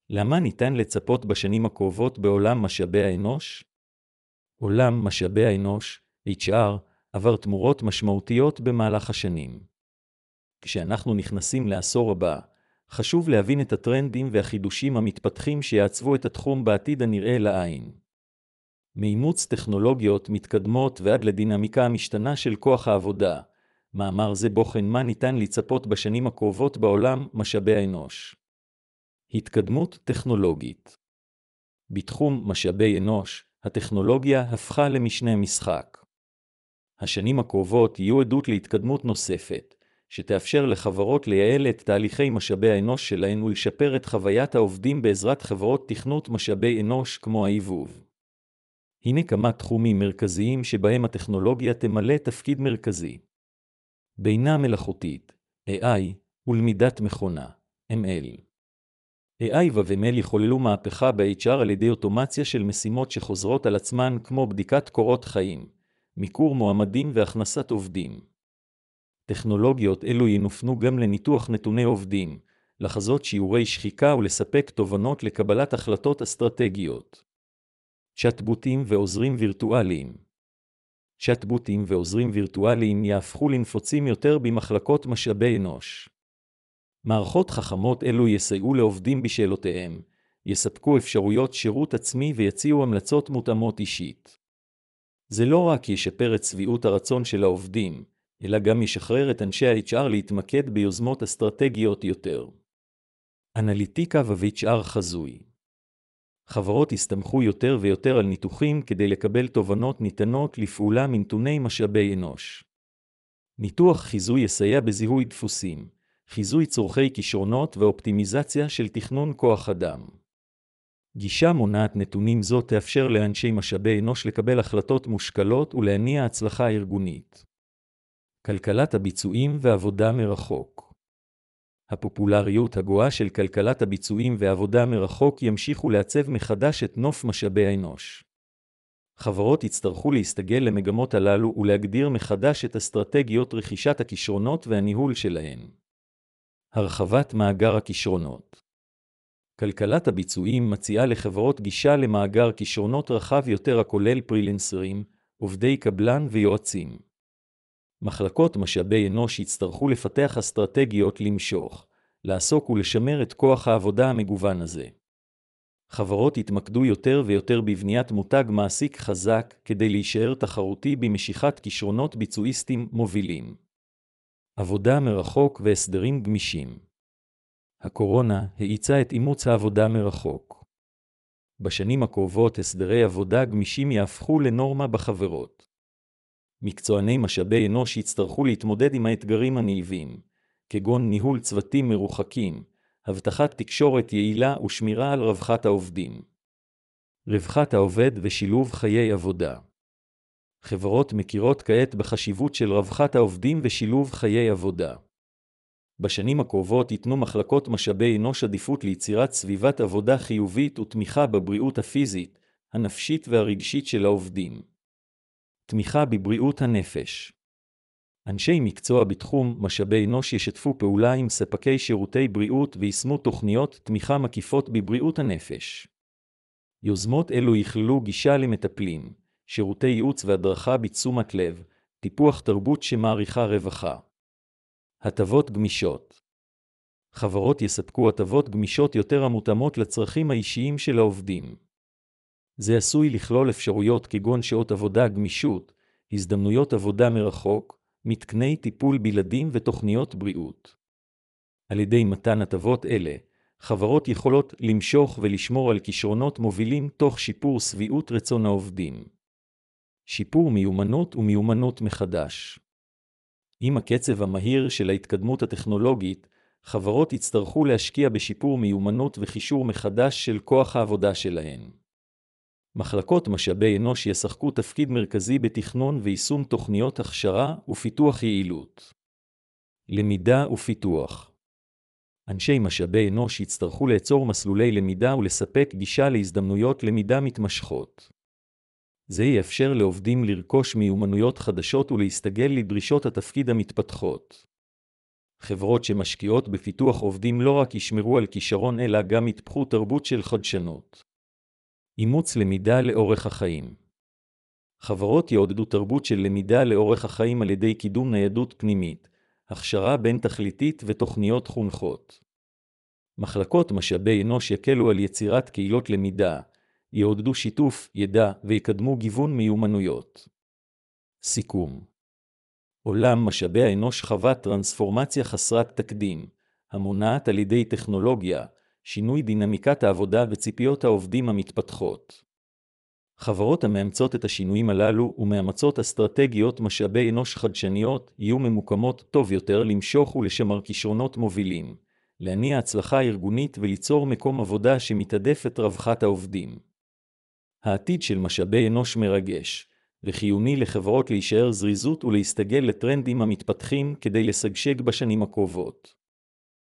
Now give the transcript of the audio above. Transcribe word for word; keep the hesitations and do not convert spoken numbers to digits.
למה ניתן לצפות בשנים הקרובות בעולם משאבי האנוש? עולם משאבי האנוש, אייץ' אר, עבר תמורות משמעותיות במהלך השנים. כשאנחנו נכנסים לעשור הבא, חשוב להבין את הטרנדים והחידושים המתפתחים שיעצבו את התחום בעתיד הנראה לעין. מאימוץ טכנולוגיות מתקדמות ועד לדינמיקה המשתנה של כוח העבודה, מאמר זה בוחן מה ניתן לצפות בשנים הקרובות בעולם משאבי האנוש. התקדמות טכנולוגית. בתחום משאבי אנוש, הטכנולוגיה הפכה למשנה משחק. השנים הקרובות יהיו עדות להתקדמות נוספת, שתאפשר לחברות לייעל את תהליכי משאבי האנוש שלהן ולשפר את חוויית העובדים בעזרת חברות תכנות משאבי אנוש כמו האיבוב. הנה כמה תחומים מרכזיים שבהם הטכנולוגיה תמלא תפקיד מרכזי. בינה מלאכותית, איי איי, ולמידת מכונה, אם אל. איי איי ו-אם אל יכוללו מהפכה ב-אייץ' אר על ידי אוטומציה של משימות שחוזרות על עצמן כמו בדיקת קורות חיים, מיקור מועמדים והכנסת עובדים. טכנולוגיות אלו ינופנו גם לניתוח נתוני עובדים, לחזות שיעורי שחיקה ולספק תובנות לקבלת החלטות אסטרטגיות. צ'אטבוטים ועוזרים וירטואליים. צ'אטבוטים ועוזרים וירטואליים יהפכו לנפוצים יותר במחלקות משאבי אנוש. מערכות חכמות אלו יסייעו לעובדים בשאלותיהם, יספקו אפשרויות שירות עצמי ויציעו המלצות מותאמות אישית. זה לא רק ישפר את שביעות הרצון של העובדים, אלא גם ישחרר את אנשי ה-אייץ' אר להתמקד ביוזמות אסטרטגיות יותר. אנליטיקה ו-אייץ' אר חזוי. חברות הסתמכו יותר ויותר על ניתוחים כדי לקבל תובנות ניתנות לפעולה מנתוני משאבי אנוש. ניתוח חיזוי יסייע בזיהוי דפוסים, חיזוי צורכי כישרונות ואופטימיזציה של תכנון כוח אדם. גישה מונעת נתונים זו תאפשר לאנשי משאבי אנוש לקבל החלטות מושכלות ולהניע הצלחה ארגונית. כלכלת הביצועים ועבודה מרחוק. הפופולריות הגואה של כלכלת הביצועים ועבודה מרחוק ימשיכו לעצב מחדש את נוף משאבי האנוש. חברות יצטרכו להסתגל למגמות הללו ולהגדיר מחדש את אסטרטגיות רכישת הכישרונות והניהול שלהן. הרחבת מאגר הכישרונות. כלכלת הביצועים מציעה לחברות גישה למאגר כישרונות רחב יותר הכולל פרילנסרים, עובדי קבלן ויועצים. מחלקות משאבי אנוש יצטרכו לפתח אסטרטגיות למשוך, לעסוק ולשמר את כוח העבודה המגוון הזה. חברות יתמקדו יותר ויותר בבניית מותג מעסיק חזק כדי להישאר תחרותי במשיכת כישרונות ביצועיסטים מובילים. עבודה מרחוק והסדרים גמישים. הקורונה האיצה את אימוץ העבודה מרחוק. בשנים הקרובות הסדרי עבודה גמישים יהפכו לנורמה בחברות. מקצועני משאבי אנוש יצטרכו להתמודד עם האתגרים הנלווים, כגון ניהול צוותים מרוחקים, הבטחת תקשורת יעילה ושמירה על רווחת העובדים. רווחת העובד ושילוב חיי עבודה. חברות מכירות כעת בחשיבות של רווחת העובדים ושילוב חיי עבודה. בשנים הקרובות ייתנו מחלקות משאבי אנוש עדיפות ליצירת סביבת עבודה חיובית ותמיכה בבריאות הפיזית, הנפשית והרגשית של העובדים. תמיכה בבריאות הנפש. אנשי מקצוע בתחום משאבי אנוש ישתפו פעולה עם ספקי שירותי בריאות ויישמו תוכניות תמיכה מקיפות בבריאות הנפש. יוזמות אלו יכללו גישה למטפלים, שירותי ייעוץ והדרכה בתשומת לב, טיפוח תרבות שמעריכה רווחה. הטבות גמישות. חברות יספקו הטבות גמישות יותר המותאמות לצרכים האישיים של העובדים. זה עשוי לכלול אפשרויות כגון שעות עבודה גמישות, הזדמנויות עבודה מרחוק, מתקני טיפול בילדים ותוכניות בריאות. על ידי מתן הטבות אלה, חברות יכולות למשוך ולשמור על כישרונות מובילים תוך שיפור שביעות רצון העובדים. שיפור מיומנות ומיומנות מחדש. עם הקצב המהיר של ההתקדמות הטכנולוגית, חברות יצטרכו להשקיע בשיפור מיומנות וחישור מחדש של כוח העבודה שלהן. מחלקות משאבי אנוש ישחקו תפקיד מרכזי בתכנון ויישום תוכניות הכשרה ופיתוח יעילות. למידה ופיתוח. אנשי משאבי אנוש יצטרכו ליצור מסלולי למידה ולספק גישה להזדמנויות למידה מתמשכות. זה יאפשר לעובדים לרכוש מיומנויות חדשות ולהסתגל לדרישות התפקיד המתפתחות. חברות שמשקיעות בפיתוח עובדים לא רק ישמרו על כישרון אלא גם יתפחו תרבות של חדשנות. אימוץ למידה לאורך החיים. חברות יעודדו תרבות של למידה לאורך החיים על ידי קידום ניידות פנימית, הכשרה בין תכליתית ותוכניות חונכות. מחלקות משאבי אנוש יקלו על יצירת קהילות למידה, יעודדו שיתוף ידע ויקדמו גיוון מיומנויות. סיכום. עולם משאבי האנוש חווה טרנספורמציה חסרת תקדים, המונעת על ידי טכנולוגיה, שינוי דינמיקת העבודה וציפיות העובדים המתפתחות. חברות המאמצות את השינויים הללו ומאמצות אסטרטגיות משאבי אנוש חדשניות יהיו ממוקמות טוב יותר למשוך ולשמר כישרונות מובילים, להניע הצלחה ארגונית וליצור מקום עבודה שמתעדף את רווחת העובדים. העתיד של משאבי אנוש מרגש, וחיוני לחברות להישאר זריזות ולהסתגל לטרנדים המתפתחים כדי לשגשג בשנים הקרובות.